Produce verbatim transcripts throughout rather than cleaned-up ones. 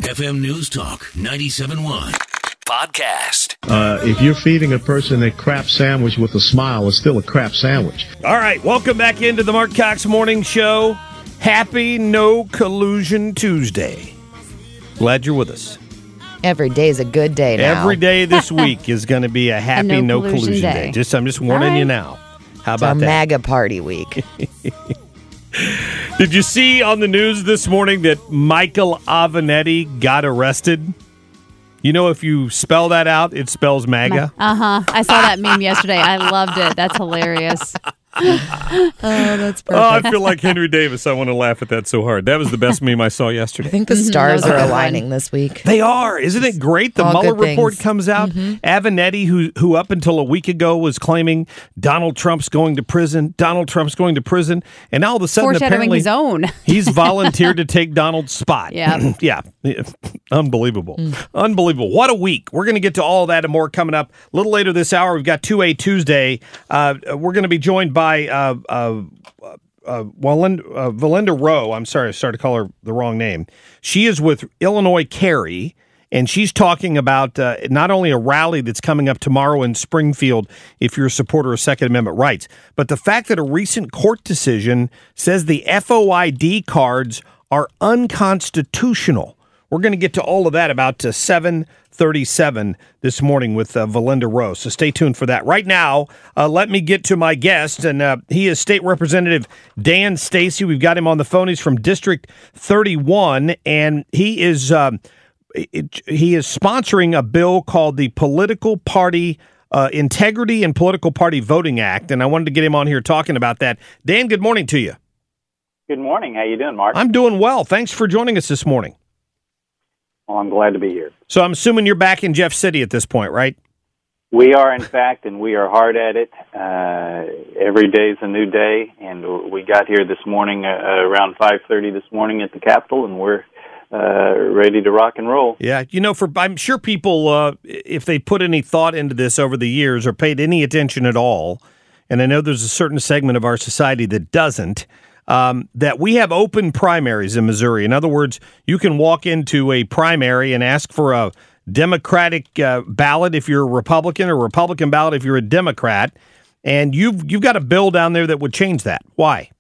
F M News Talk ninety-seven point one podcast. Uh, if you're feeding a person a crap sandwich with a smile, it's still a crap sandwich. All right, welcome back into the Mark Cox Morning Show. Happy No Collusion Tuesday. Glad you're with us. Every day is a good day now. Every day this week is going to be a happy a no, no collusion, collusion day. day. Just I'm just warning right. you now. How It's about our that? MAGA party week. Did you see on the news this morning that Michael Avenatti got arrested? You know, if you spell that out, it spells MAGA. Uh huh. I saw that meme yesterday. I loved it. That's hilarious. Oh, that's perfect. Oh, I feel like Henry Davis. I want to laugh at that so hard. That was the best meme I saw I yesterday. think the stars That was a are good aligning one. this week. They are. Isn't it great? The All Mueller good report things. comes out. Avenatti, who who up until a week ago was claiming Donald Trump's going to prison, Donald Trump's going to prison, and all of a sudden, Foreshadowing apparently, his own. he's volunteered to take Donald's spot. Yeah. yeah. Unbelievable. Unbelievable. What a week. We're going to get to all that and more coming up a little later this hour. We've got two A Tuesday. Uh, we're going to be joined by uh, uh, uh, Valinda, uh, Valinda Rowe. I'm sorry, I started to call her the wrong name. She is with Illinois Carry, and she's talking about uh, not only a rally that's coming up tomorrow in Springfield if you're a supporter of Second Amendment rights, but the fact that a recent court decision says the F O I D cards are unconstitutional. We're going to get to all of that about uh, seven thirty-seven this morning with uh, Valinda Rowe. So stay tuned for that. Right now, uh, let me get to my guest, and uh, he is State Representative Dan Stacy. We've got him on the phone. He's from District thirty-one, and he is um, it, he is sponsoring a bill called the Political Party uh, Integrity and Political Party Voting Act, and I wanted to get him on here talking about that. Dan, good morning to you. Good morning. How you doing, Mark? I'm doing well. Thanks for joining us this morning. Well, I'm glad to be here. So I'm assuming you're back in Jeff City at this point, right? We are, in fact, and we are hard at it. Uh, every day is a new day, and we got here this morning uh, around five thirty this morning at the Capitol, and we're uh, ready to rock and roll. Yeah, you know, for I'm sure people, uh, if they put any thought into this over the years or paid any attention at all, and I know there's a certain segment of our society that doesn't, Um, that we have open primaries in Missouri. In other words, you can walk into a primary and ask for a Democratic uh, ballot if you're a Republican, or a Republican ballot if you're a Democrat, and you've you've got a bill down there that would change that. Why?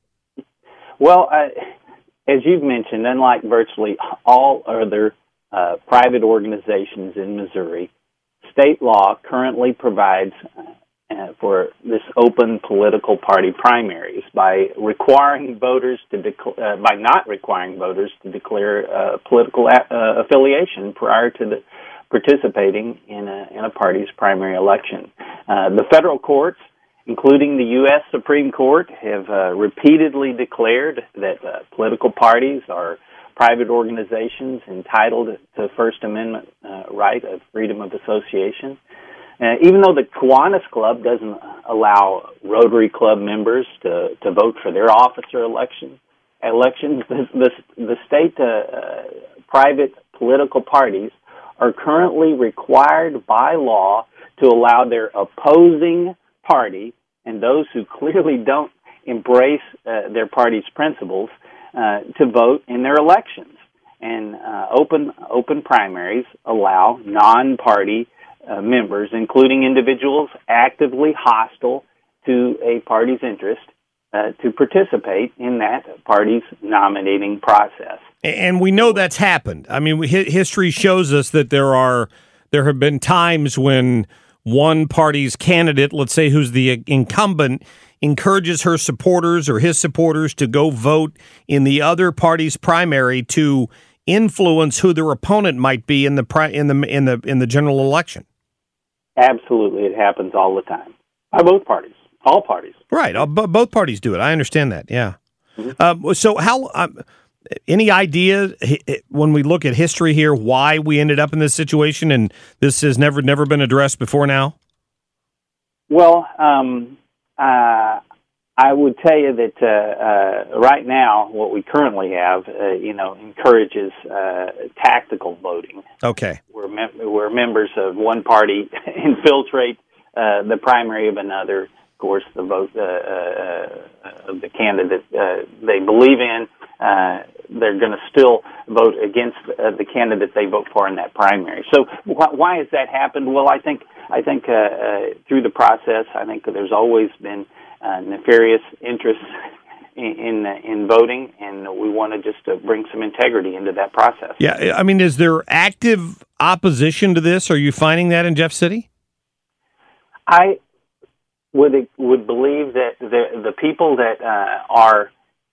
Well, uh, as you've mentioned, unlike virtually all other uh, private organizations in Missouri, state law currently provides Uh, for this open political party primaries by requiring voters to dec- uh, by not requiring voters to declare uh, political a- uh, affiliation prior to the participating in a in a party's primary election. Uh, the federal courts, including the U S Supreme Court, have uh, repeatedly declared that uh, political parties are private organizations entitled to First Amendment uh, right of freedom of association. Uh, even though the Kiwanis Club doesn't allow Rotary Club members to, to vote for their officer election, elections, the, the, the state uh, uh, private political parties are currently required by law to allow their opposing party and those who clearly don't embrace uh, their party's principles uh, to vote in their elections. And uh, open open primaries allow non-party Uh, members, including individuals actively hostile to a party's interest, uh, to participate in that party's nominating process. And we know that's happened. I mean, we, history shows us that there are there have been times when one party's candidate, let's say who's the incumbent, encourages her supporters or his supporters to go vote in the other party's primary to influence who their opponent might be in the pri- in the in the in the general election. Absolutely, it happens all the time by both parties, all parties. Right, uh, b- both parties do it. I understand that. Yeah. Mm-hmm. Um, so, how? Um, any idea h- when we look at history here why we ended up in this situation, and this has never never been addressed before now? Well, um, uh, I would tell you that uh, uh, right now, what we currently have, uh, you know, encourages uh, tactical voting. Okay. Where, mem- where members of one party infiltrate uh, the primary of another. Of course, the vote uh, uh, of the candidate uh, they believe in. Uh, they're going to still vote against uh, the candidate they vote for in that primary. So wh- why has that happened? Well, I think I think uh, uh, through the process, I think there's always been uh, nefarious interests in in, uh, in voting, and we want to just uh, bring some integrity into that process. Yeah, I mean, is there active opposition to this? Are you finding that in Jeff City? I would would believe that the the people that uh, are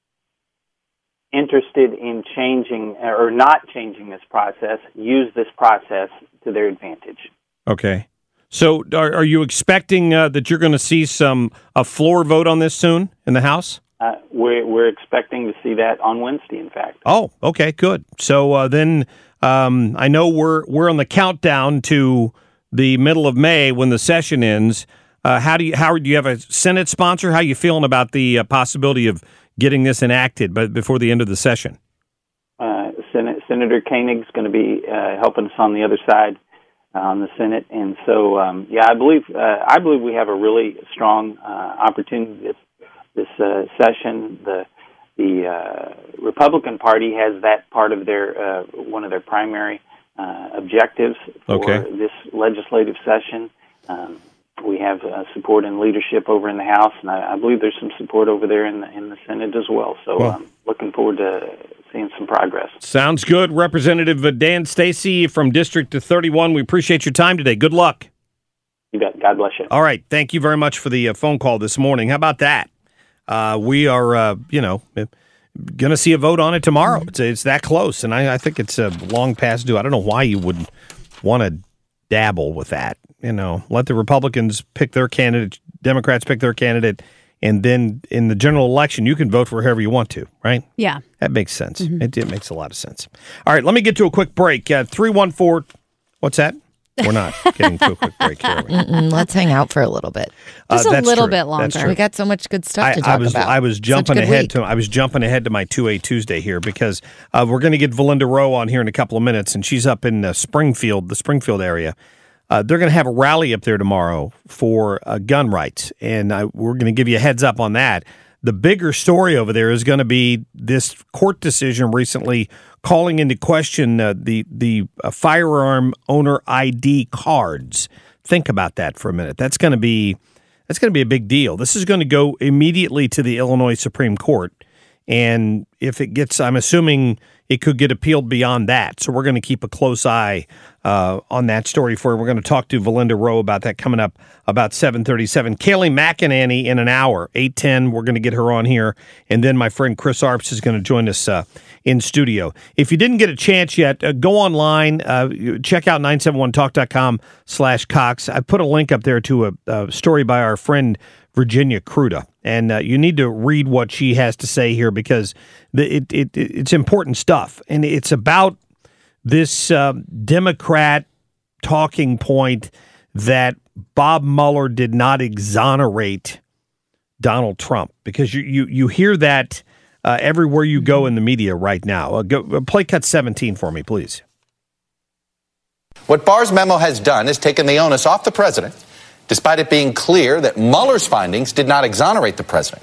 interested in changing or not changing this process use this process to their advantage. Okay. So are, are you expecting uh, that you're going to see some a floor vote on this soon in the House? Uh, we're, we're expecting to see that on Wednesday, in fact. Oh, okay, good. So uh, then um, I know we're we're on the countdown to the middle of May when the session ends. Uh, how do you how do you have a Senate sponsor? How are you feeling about the uh, possibility of getting this enacted but before the end of the session? Uh, Sen- Senator Koenig's going to be uh, helping us on the other side uh, on the Senate, and so um, yeah, I believe uh, I believe we have a really strong uh, opportunity this this uh, session. The the uh, Republican Party has that part of their uh, one of their primary uh, objectives for okay. this legislative session. Um, We have uh, support and leadership over in the House, and I, I believe there's some support over there in the, in the Senate as well. So well, I'm looking forward to seeing some progress. Sounds good. Representative Dan Stacy from District thirty-one, we appreciate your time today. Good luck. You bet. God bless you. All right. Thank you very much for the uh, phone call this morning. How about that? Uh, we are, uh, you know, going to see a vote on it tomorrow. It's, it's that close, and I, I think it's a long past due. I don't know why you would want to dabble with that. You know, let the Republicans pick their candidate, Democrats pick their candidate, and then in the general election, you can vote for whoever you want to, right? Yeah. That makes sense. Mm-hmm. It, it makes a lot of sense. All right, let me get to a quick break. Uh, three one four, what's that? We're not getting to a quick break here. Mm-mm, let's hang out for a little bit. Just uh, a little true. bit longer. We got so much good stuff I, to talk I was, about. I was jumping ahead week. to I was jumping ahead to my two A Tuesday here because uh, we're going to get Valinda Rowe on here in a couple of minutes, and she's up in uh, Springfield, the Springfield area. Uh, they're going to have a rally up there tomorrow for uh, gun rights, and I, we're going to give you a heads up on that. The bigger story over there is going to be this court decision recently calling into question uh, the the uh, firearm owner I D cards. Think about that for a minute. That's going to be that's going to be a big deal. This is going to go immediately to the Illinois Supreme Court, and if it gets, I'm assuming it could get appealed beyond that. So we're going to keep a close eye uh, on that story for you. We're going to talk to Valinda Rowe about that coming up about seven thirty-seven. Kayleigh McEnany in an hour, eight ten. We're going to get her on here. And then my friend Chris Arps is going to join us uh, in studio. If you didn't get a chance yet, uh, go online, uh, check out nine seven one talk dot com slash Cox. I put a link up there to a, a story by our friend Virginia Kruta. And uh, you need to read what she has to say here because the, it, it it's important stuff. And it's about this uh, Democrat talking point that Bob Mueller did not exonerate Donald Trump. Because you, you, you hear that uh, everywhere you go in the media right now. Uh, go, uh, play cut seventeen for me, please. What Barr's memo has done is taken the onus off the president, despite it being clear that Mueller's findings did not exonerate the president.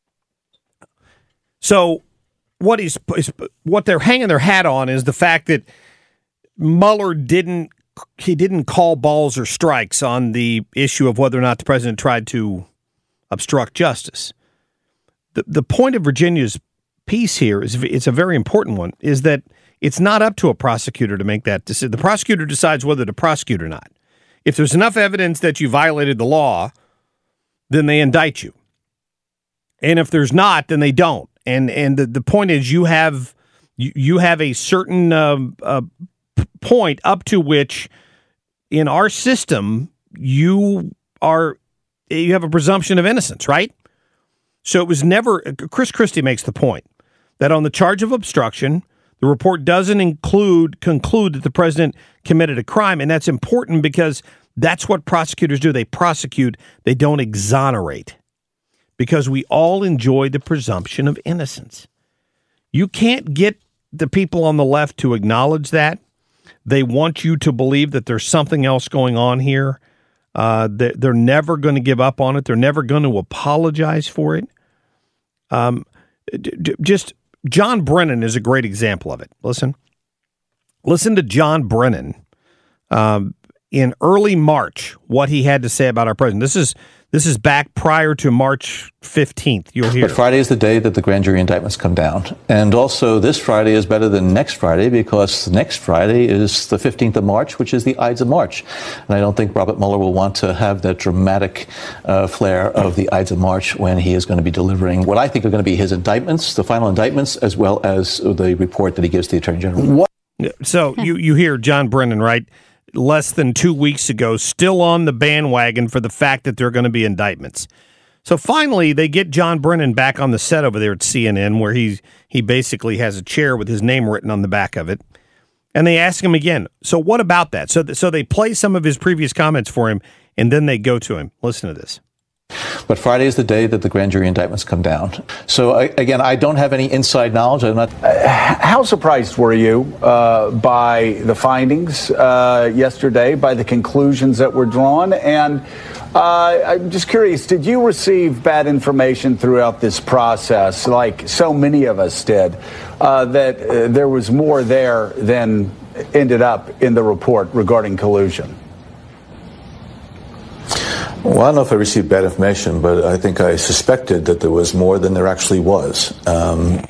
So what he's what they're hanging their hat on is the fact that Mueller didn't he didn't call balls or strikes on the issue of whether or not the president tried to obstruct justice. The the point of Virginia's piece here is it's a very important one, is that it's not up to a prosecutor to make that decision. The prosecutor decides whether to prosecute or not. If there's enough evidence that you violated the law, then they indict you. And if there's not, then they don't. And and the, the point is you have you, you have a certain uh, uh, point up to which in our system you are you have a presumption of innocence, right? So it was never Chris Christie makes the point that on the charge of obstruction, the report doesn't include conclude that the president committed a crime, and that's important because that's what prosecutors do. They prosecute, they don't exonerate, because we all enjoy the presumption of innocence. You can't get the people on the left to acknowledge that. They want you to believe that there's something else going on here. Uh, they're, they're never going to give up on it. They're never going to apologize for it. Um, d- d- just John Brennan is a great example of it. Listen. Listen to John Brennan um, in early March, what he had to say about our president. This is this is back prior to March fifteenth. You'll hear. But Friday is the day that the grand jury indictments come down. And also this Friday is better than next Friday because next Friday is the fifteenth of March, which is the Ides of March. And I don't think Robert Mueller will want to have that dramatic uh, flair of the Ides of March when he is going to be delivering what I think are going to be his indictments, the final indictments, as well as the report that he gives to the Attorney General. What? So you, you hear John Brennan, right? Less than two weeks ago, still on the bandwagon for the fact that there are going to be indictments. So finally, they get John Brennan back on the set over there at C N N, where he he basically has a chair with his name written on the back of it. And they ask him again, so what about that? So, th- so they play some of his previous comments for him, and then they go to him. Listen to this. But Friday is the day that the grand jury indictments come down. So, I, again, I don't have any inside knowledge. I'm not. Uh, how surprised were you uh, by the findings uh, yesterday, by the conclusions that were drawn? And uh, I'm just curious, did you receive bad information throughout this process, like so many of us did, uh, that uh, there was more there than ended up in the report regarding collusion? Well, I don't know if I received bad information, but I think I suspected that there was more than there actually was. Um,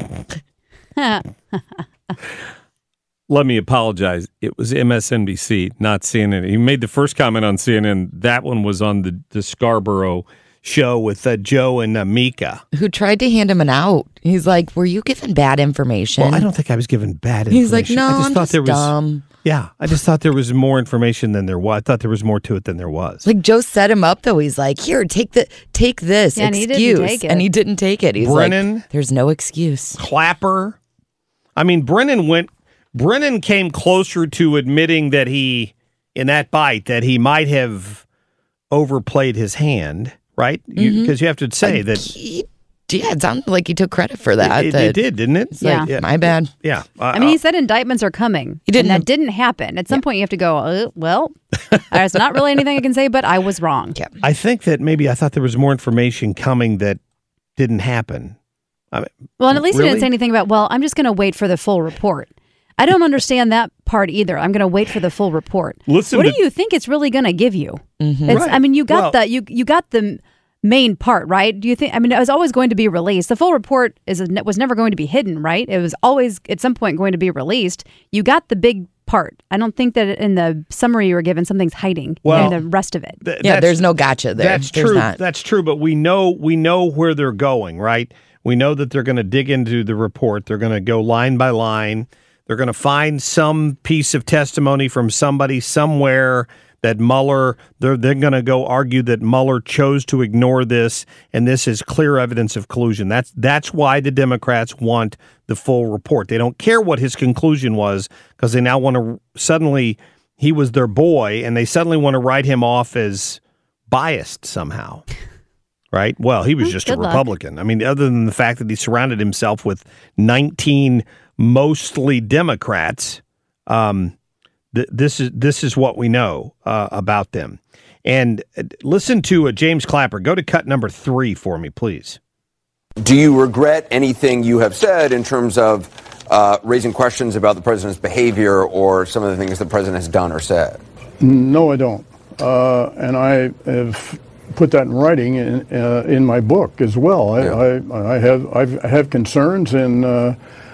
Let me apologize. It was M S N B C, not C N N. He made the first comment on C N N. That one was on the, the Scarborough show with uh, Joe and uh, Mika. Who tried to hand him an out. He's like, were you given bad information? Well, I don't think I was given bad information. He's like, no, I just I'm thought just there was, dumb. Yeah, I just thought there was more information than there was. I thought there was more to it than there was. Like Joe set him up, though. He's like, here, take the take this Yeah, and he excuse. didn't take it. And he didn't take it. He's Brennan, like, there's no excuse. Clapper. I mean, Brennan went, Brennan came closer to admitting that he, in that bite, that he might have overplayed his hand, right? Because you, Mhm. you have to say Like, that. he- yeah, it sounded like he took credit for that. It, it, that it did, didn't it? It's like, Yeah. my bad. Yeah. Uh, I mean, he said indictments are coming. He didn't And have- that didn't happen. At some point, you have to go, uh, well, there's not really anything I can say, but I was wrong. Yeah. I think that maybe I thought there was more information coming that didn't happen. I mean, Well, and at least he really? didn't say anything about, well, I'm just going to wait for the full report. I don't understand that part either. I'm going to wait for the full report. Listen what to- do you think it's really going to give you? Mhm. It's, Right. I mean, you got Well- the you you got the main part, right? Do you think? I mean, it was always going to be released. The full report is was never going to be hidden, right? It was always at some point going to be released. You got the big part. I don't think that in the summary you were given something's hiding Well, in the rest of it. th- Yeah, that's- there's no gotcha there. That's There's true. not. That's true. But we know we know where they're going, right? We know that they're going to dig into the report. They're going to go line by line. They're going to find some piece of testimony from somebody somewhere that Mueller, they're, they're going to go argue that Mueller chose to ignore this, and this is clear evidence of collusion. That's that's why the Democrats want the full report. They don't care what his conclusion was because they now want to suddenly, he was their boy, and they suddenly want to write him off as biased somehow. Right? Well, he was just a Good luck. Republican. I mean, other than the fact that he surrounded himself with nineteen mostly Democrats, um, th- this is this is what we know uh, about them. And uh, listen to uh, James Clapper. Go to cut number three for me, please. Do you regret anything you have said in terms of uh, raising questions about the president's behavior or some of the things the president has done or said? No, I don't. Uh, and I have put that in writing in, uh, in my book as well. I, Yeah. I, I have I've, I have concerns, and uh,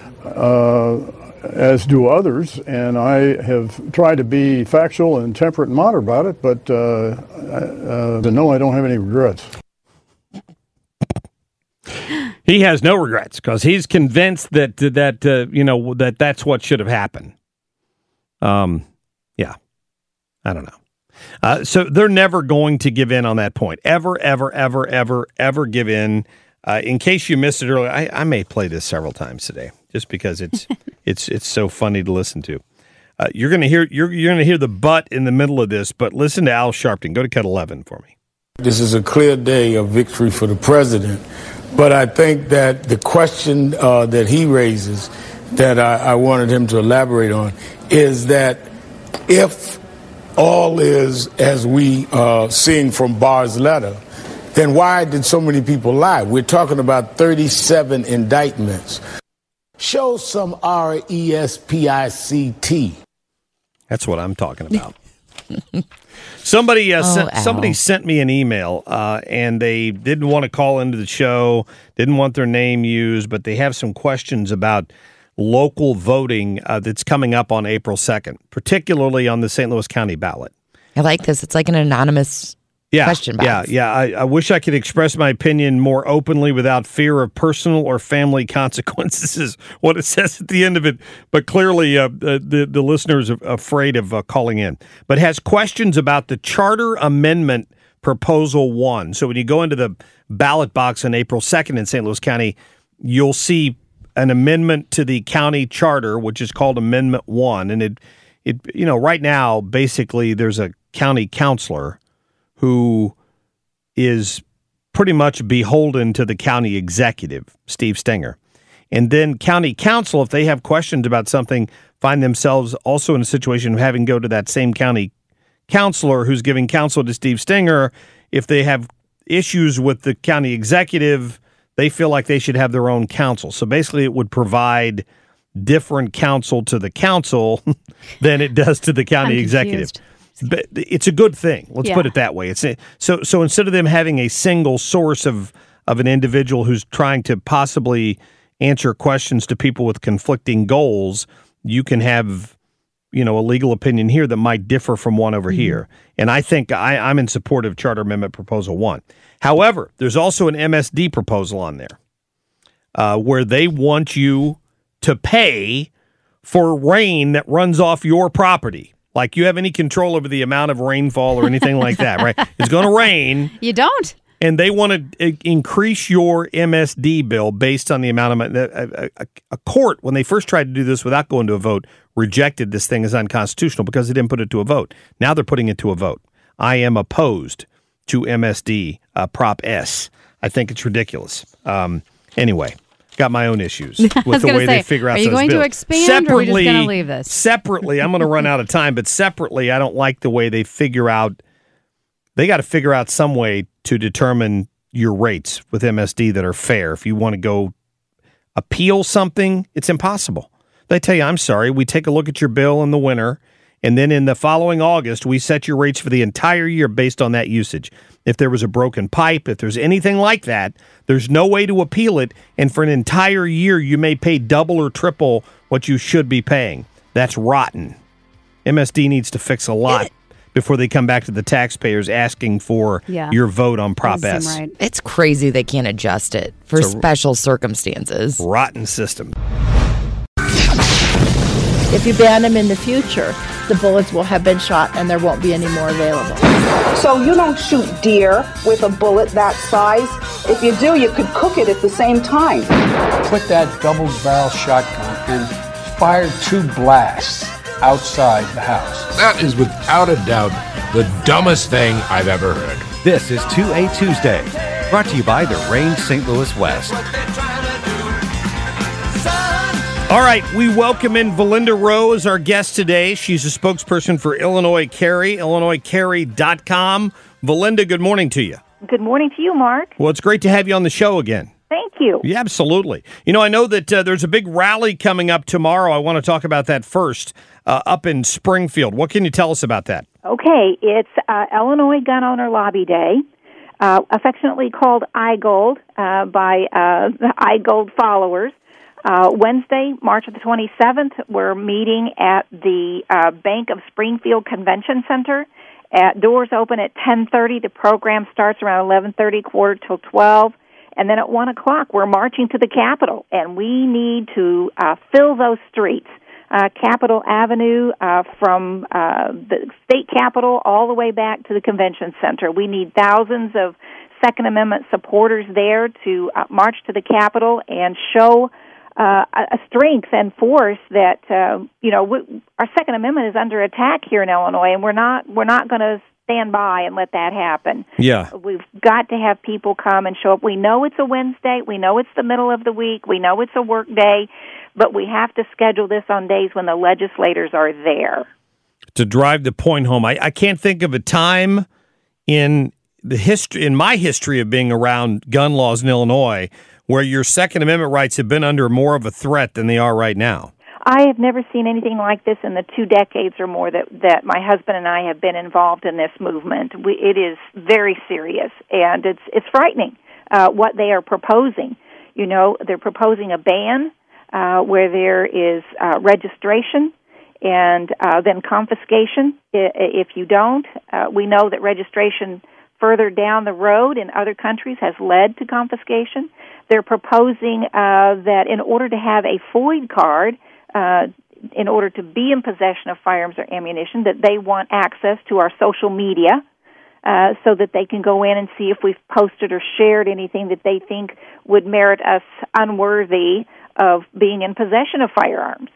uh, as do others, and I have tried to be factual and temperate and moderate about it. But uh, uh, no, I don't have any regrets. He has no regrets because he's convinced that that uh, you know that that's what should have happened. Um, yeah, I don't know. Uh, so they're never going to give in on that point. Ever, ever, ever, ever, ever give in. Uh, in case you missed it earlier, I, I may play this several times today, just because it's it's it's so funny to listen to. Uh, you're gonna hear you're you're gonna hear the but in the middle of this, but listen to Al Sharpton. Go to cut eleven for me. This is a clear day of victory for the president, but I think that the question uh, that he raises, that I, I wanted him to elaborate on, is that if all is as we uh, seeing from Barr's letter, then why did so many people lie? We're talking about thirty-seven indictments. Show some R E S P I C T. That's what I'm talking about. Somebody uh, Oh, sent, Al. somebody sent me an email, uh, and they didn't want to call into the show, didn't want their name used, but they have some questions about local voting uh, that's coming up on April second, particularly on the Saint Louis County ballot. I like this. It's like an anonymous Yeah, question box. yeah, yeah. I, I wish I could express my opinion more openly without fear of personal or family consequences, is what it says at the end of it. But clearly, uh, the, the the listeners are afraid of uh, calling in. But has questions about the Charter Amendment Proposal one. So when you go into the ballot box on April second in Saint Louis County, you'll see an amendment to the county charter, which is called Amendment one. And it, it you know, right now, basically, there's a county councilor who is pretty much beholden to the county executive, Steve Stenger. And then county council, if they have questions about something, find themselves also in a situation of having to go to that same county councilor who's giving counsel to Steve Stenger. If they have issues with the county executive, they feel like they should have their own counsel. So basically it would provide different counsel to the council than it does to the county I'm executive. confused. But it's a good thing. Let's Yeah. put it that way. It's a, so so instead of them having a single source of of an individual who's trying to possibly answer questions to people with conflicting goals, you can have, you know, a legal opinion here that might differ from one over here. And I think I, I'm in support of Charter Amendment Proposal one. However, there's also an M S D proposal on there uh, where they want you to pay for rain that runs off your property. Like you have any control over the amount of rainfall or anything like that, right? It's going to rain. You don't. And they want to increase your M S D bill based on the amount of money. A, a, a court, when they first tried to do this without going to a vote, rejected this thing as unconstitutional because they didn't put it to a vote. Now they're putting it to a vote. I am opposed to M S D, uh, Prop S. I think it's ridiculous. Um, anyway, got my own issues with the way say, they figure out are you those going bills. to expand or are we just going to leave this? Separately, I'm going to run out of time, but separately, I don't like the way they figure out, they got to figure out some way to determine your rates with M S D that are fair. If you want to go appeal something, it's impossible. They tell you, I'm sorry, we take a look at your bill in the winter, and then in the following August, we set your rates for the entire year based on that usage. If there was a broken pipe, if there's anything like that, there's no way to appeal it, and for an entire year, you may pay double or triple what you should be paying. That's rotten. M S D needs to fix a lot before they come back to the taxpayers asking for Yeah. your vote on Prop S. Right. It's crazy they can't adjust it for It's a- special circumstances. Rotten system. If you ban them in the future, the bullets will have been shot and there won't be any more available. So you don't shoot deer with a bullet that size. If you do, you could cook it at the same time. Put that double barrel shotgun and fire two blasts outside the house. That is without a doubt the dumbest thing I've ever heard. This is two A Tuesday, brought to you by the Range Saint Louis West. All right, we welcome in Valinda Rowe as our guest today. She's a spokesperson for Illinois Carry, illinois carry dot com. Valinda, good morning to you. Good morning to you, Mark. Well, it's great to have you on the show again. Thank you. Yeah, absolutely. You know, I know that uh, there's a big rally coming up tomorrow. I want to talk about that first, uh, up in Springfield. What can you tell us about that? Okay, it's uh, Illinois Gun Owner Lobby Day, uh, affectionately called iGold uh, by uh, the iGold followers. Uh, Wednesday, March the twenty-seventh, we're meeting at the uh, Bank of Springfield Convention Center. At doors open at ten thirty. The program starts around eleven thirty, quarter till twelve. And then at one o'clock, we're marching to the Capitol, and we need to uh, fill those streets. Uh, Capitol Avenue uh, from uh, the state capitol all the way back to the convention center. We need thousands of Second Amendment supporters there to uh, march to the Capitol and show uh, a strength and force that uh, you know we, our Second Amendment is under attack here in Illinois, and we're not we're not going to stand by and let that happen. Yeah. We've got to have people come and show up. We know it's a Wednesday. We know it's the middle of the week. We know it's a work day, but we have to schedule this on days when the legislators are there. To drive the point home, I, I can't think of a time in the history, in my history of being around gun laws in Illinois, where your Second Amendment rights have been under more of a threat than they are right now. I have never seen anything like this in the two decades or more that, that my husband and I have been involved in this movement. We, it is very serious, and it's it's frightening uh, what they are proposing. You know, they're proposing a ban uh, where there is uh, registration and uh, then confiscation if you don't. Uh, we know that registration further down the road in other countries has led to confiscation. They're proposing uh, that in order to have a FOID card, Uh, in order to be in possession of firearms or ammunition, that they want access to our social media uh, so that they can go in and see if we've posted or shared anything that they think would merit us unworthy of being in possession of firearms.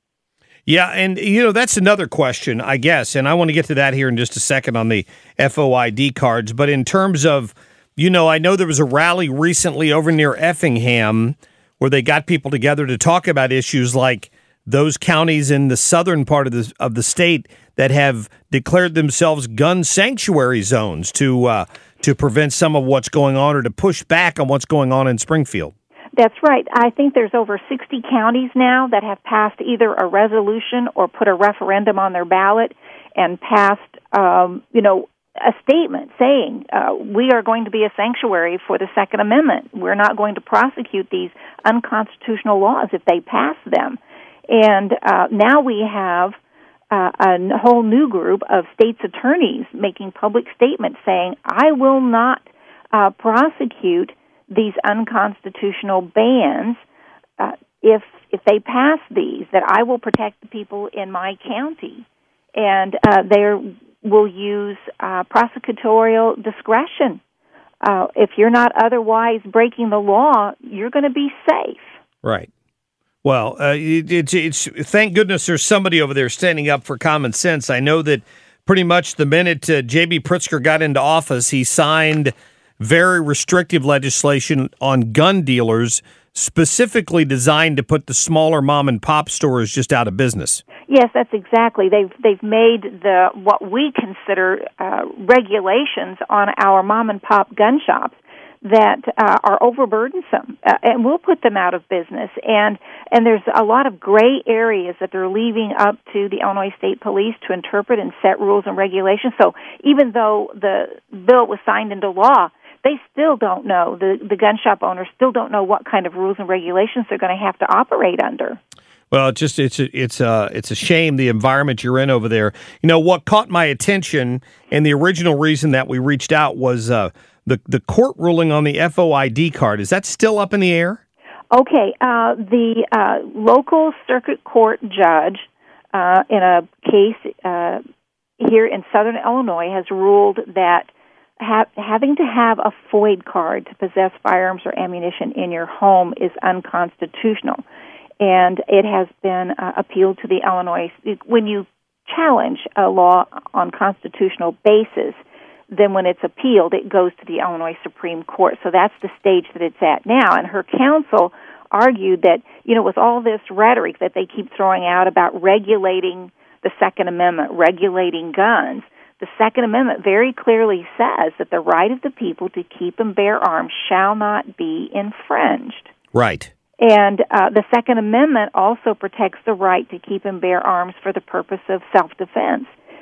Yeah, and, you know, that's another question, I guess, and I want to get to that here in just a second on the F O I D cards. But in terms of, you know, I know there was a rally recently over near Effingham where they got people together to talk about issues like those counties in the southern part of the of the state that have declared themselves gun sanctuary zones to uh, to prevent some of what's going on or to push back on what's going on in Springfield. That's right. I think there's over sixty counties now that have passed either a resolution or put a referendum on their ballot and passed, um, you know, a statement saying uh, we are going to be a sanctuary for the Second Amendment. We're not going to prosecute these unconstitutional laws if they pass them. And uh, now we have uh, a whole new group of states' attorneys making public statements saying, I will not uh, prosecute these unconstitutional bans uh, if if they pass these, that I will protect the people in my county. And uh, they will use uh, prosecutorial discretion. Uh, if you're not otherwise breaking the law, you're going to be safe. Right. Well, uh, it, it's, it's thank goodness there's somebody over there standing up for common sense. I know that pretty much the minute uh, J B. Pritzker got into office, he signed very restrictive legislation on gun dealers, specifically designed to put the smaller mom and pop stores just out of business. Yes, that's exactly. They've they've made the what we consider uh, regulations on our mom and pop gun shops that uh, are overburdensome, uh, and we'll put them out of business. And and there's a lot of gray areas that they're leaving up to the Illinois State Police to interpret and set rules and regulations. So even though the bill was signed into law, they still don't know, the, the gun shop owners still don't know what kind of rules and regulations they're going to have to operate under. Well, it's just it's a, it's a it's a shame the environment you're in over there. You know what caught my attention, and the original reason that we reached out was uh, the the court ruling on the F O I D card. Is that still up in the air? Okay, uh, the uh, local circuit court judge uh, in a case uh, here in Southern Illinois has ruled that ha- having to have a FOID card to possess firearms or ammunition in your home is unconstitutional. And it has been uh, appealed to the Illinois. When you challenge a law on constitutional basis, then when it's appealed, it goes to the Illinois Supreme Court. So that's the stage that it's at now. And her counsel argued that, you know, with all this rhetoric that they keep throwing out about regulating the Second Amendment, regulating guns, the Second Amendment very clearly says that the right of the people to keep and bear arms shall not be infringed. Right. And uh, the Second Amendment also protects the right to keep and bear arms for the purpose of self-defense.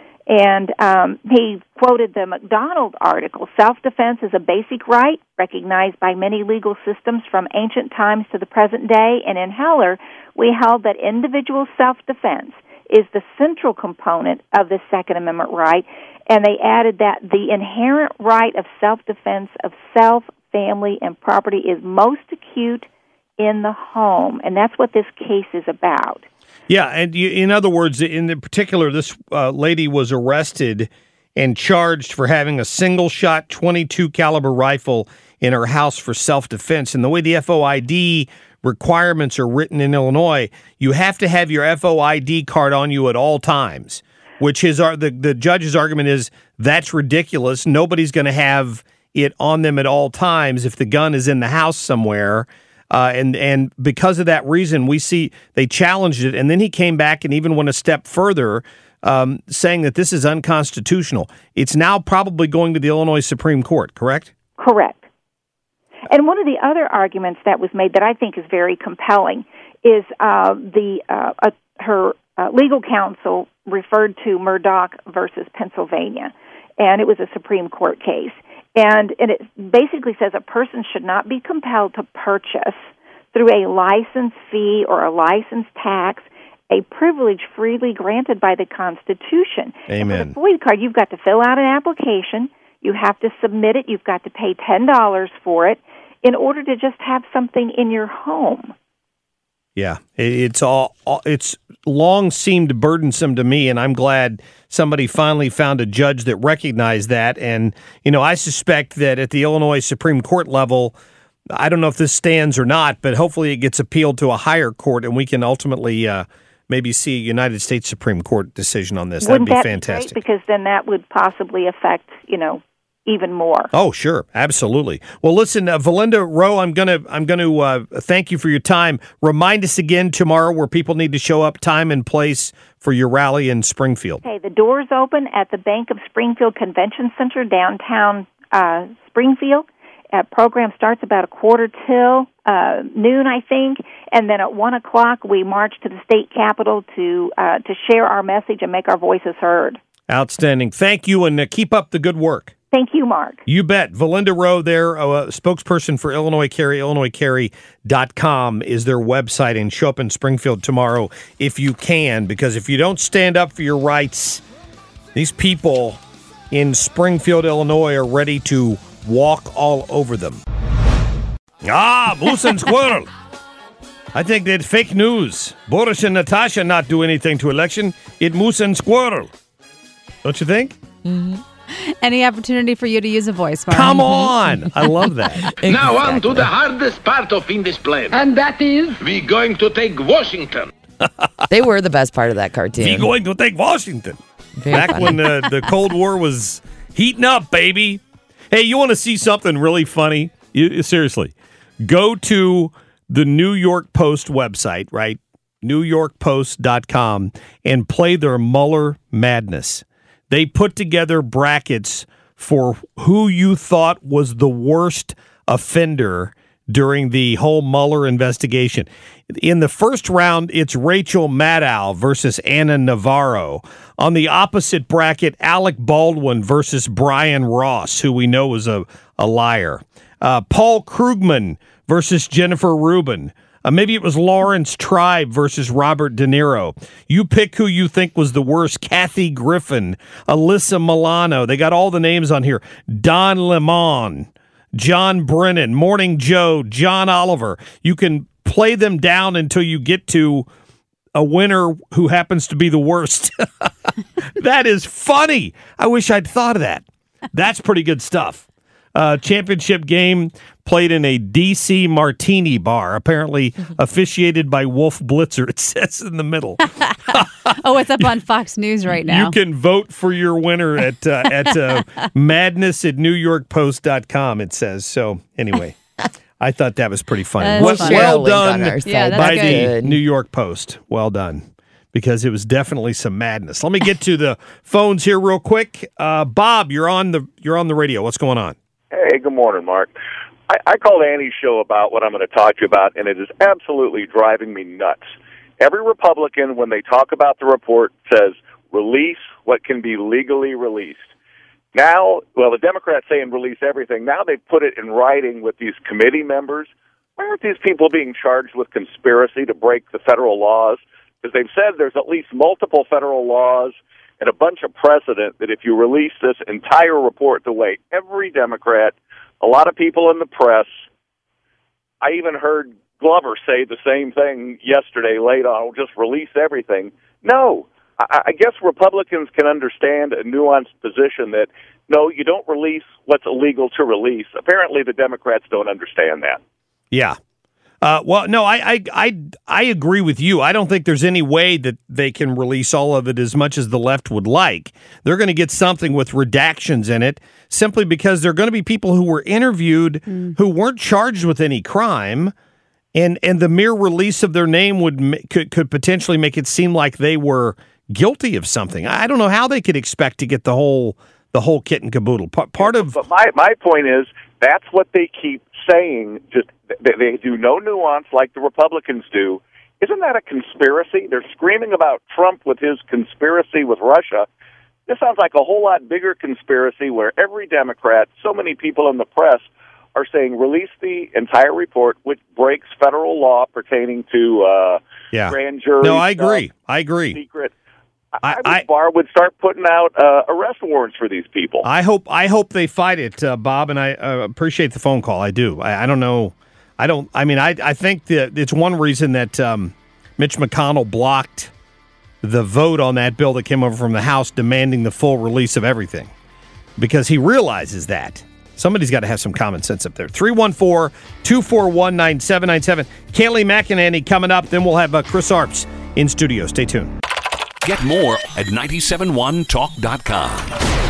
And um, he quoted the McDonald article, self-defense is a basic right recognized by many legal systems from ancient times to the present day. And in Heller, we held that individual self-defense is the central component of the Second Amendment right. And they added that the inherent right of self-defense of self, family, and property is most acute in the home, and that's what this case is about. Yeah, and you, in other words, in particular, this uh, lady was arrested and charged for having a single-shot twenty-two caliber rifle in her house for self-defense. And the way the F O I D requirements are written in Illinois, you have to have your F O I D card on you at all times, which is our, the, the judge's argument is that's ridiculous. Nobody's going to have it on them at all times if the gun is in the house somewhere. Uh, and and because of that reason, we see they challenged it, and then he came back and even went a step further, um, saying that this is unconstitutional. It's now probably going to the Illinois Supreme Court, correct? Correct. And one of the other arguments that was made that I think is very compelling is uh, the uh, uh, her uh, legal counsel referred to Murdoch versus Pennsylvania, and it was a Supreme Court case. And, and it basically says a person should not be compelled to purchase through a license fee or a license tax a privilege freely granted by the Constitution. Amen. And for the FOID card, you've got to fill out an application. You have to submit it. You've got to pay ten dollars for it in order to just have something in your home. Yeah, it's all, it's long seemed burdensome to me, and I'm glad somebody finally found a judge that recognized that. And, you know, I suspect that at the Illinois Supreme Court level, I don't know if this stands or not, but hopefully it gets appealed to a higher court, and we can ultimately uh, maybe see a United States Supreme Court decision on this. Wouldn't That'd be that fantastic. Be great? Because then that would possibly affect, you know, even more. Oh, sure, absolutely. Well, listen, uh, Valinda Rowe, I'm gonna I'm gonna uh, thank you for your time. Remind us again tomorrow where people need to show up, time and place for your rally in Springfield. Okay, the doors open at the Bank of Springfield Convention Center, downtown uh, Springfield. Uh, program starts about a quarter till uh, noon, I think, and then at one o'clock we march to the state capitol to uh, to share our message and make our voices heard. Outstanding. Thank you, and uh, keep up the good work. Thank you, Mark. You bet. Valinda Rowe there, uh, spokesperson for Illinois Carry, illinois carry dot com is their website, and show up in Springfield tomorrow if you can, because if you don't stand up for your rights, these people in Springfield, Illinois are ready to walk all over them. Ah, moose and squirrel. I think that fake news. Boris and Natasha not do anything to election. It moose and squirrel. Don't you think? Mm-hmm. Any opportunity for you to use a voice, Mark? Come on. I love that. Exactly. Now on to the hardest part of in this plan. And that is? We going to take Washington. They were the best part of that cartoon. We going to take Washington. Very Back funny. when uh, the Cold War was heating up, baby. Hey, you want to see something really funny? You, seriously, go to the New York Post website, right? new york post dot com, and play their Mueller madness. They put together brackets for who you thought was the worst offender during the whole Mueller investigation. In the first round, it's Rachel Maddow versus Anna Navarro. On the opposite bracket, Alec Baldwin versus Brian Ross, who we know is a, a liar. Uh, Paul Krugman versus Jennifer Rubin. Uh, maybe it was Lawrence Tribe versus Robert De Niro. You pick who you think was the worst. Kathy Griffin, Alyssa Milano. They got all the names on here. Don Lemon, John Brennan, Morning Joe, John Oliver. You can play them down until you get to a winner who happens to be the worst. That is funny. I wish I'd thought of that. That's pretty good stuff. Uh, championship game played in a D C martini bar, apparently officiated by Wolf Blitzer. It says in the middle. Oh, it's up on Fox News right now. You can vote for your winner at uh, at uh, madness at new york post dot com, it says. So anyway, I thought that was pretty funny. That's Well, funny. well Link on done our site. Yeah, that's by good. the New York Post. Well done. Because it was definitely some madness. Let me get to the phones here real quick. Uh, Bob, you're on the you're on the radio. What's going on? Hey, good morning, Mark. I, I called Annie's show about what I'm going to talk to you about, and it is absolutely driving me nuts. Every Republican, when they talk about the report, says release what can be legally released. Now, well, the Democrats saying release everything. Now they've put it in writing with these committee members. Why aren't these people being charged with conspiracy to break the federal laws? Because they've said there's at least multiple federal laws and a bunch of precedent that if you release this entire report the way every Democrat, a lot of people in the press, I even heard Glover say the same thing yesterday late on, just release everything. No, I, I guess Republicans can understand a nuanced position that, no, you don't release what's illegal to release. Apparently the Democrats don't understand that. Yeah. Uh, well, no, I, I, I, I agree with you. I don't think there's any way that they can release all of it as much as the left would like. They're going to get something with redactions in it simply because there are going to be people who were interviewed mm. who weren't charged with any crime, and and the mere release of their name would could, could potentially make it seem like they were guilty of something. I don't know how they could expect to get the whole the whole kit and caboodle. Part, part of But my my point is that's what they keep saying. Just they, they do no nuance like the Republicans do. Isn't that a conspiracy? They're screaming about Trump with his conspiracy with Russia. This sounds like a whole lot bigger conspiracy where every Democrat, so many people in the press, are saying release the entire report, which breaks federal law pertaining to uh, yeah. grand jury. No, I stuff, agree. I agree. Secret. I, I wish Barr would start putting out uh, arrest warrants for these people. I hope I hope they fight it, uh, Bob, and I uh, appreciate the phone call. I do. I, I don't know. I don't. I mean, I I think that it's one reason that um, Mitch McConnell blocked the vote on that bill that came over from the House demanding the full release of everything, because he realizes that somebody's got to have some common sense up there. three one four, two four one, nine seven nine seven. Kayleigh McEnany coming up. Then we'll have uh, Chris Arps in studio. Stay tuned. Get more at nine seven one talk dot com.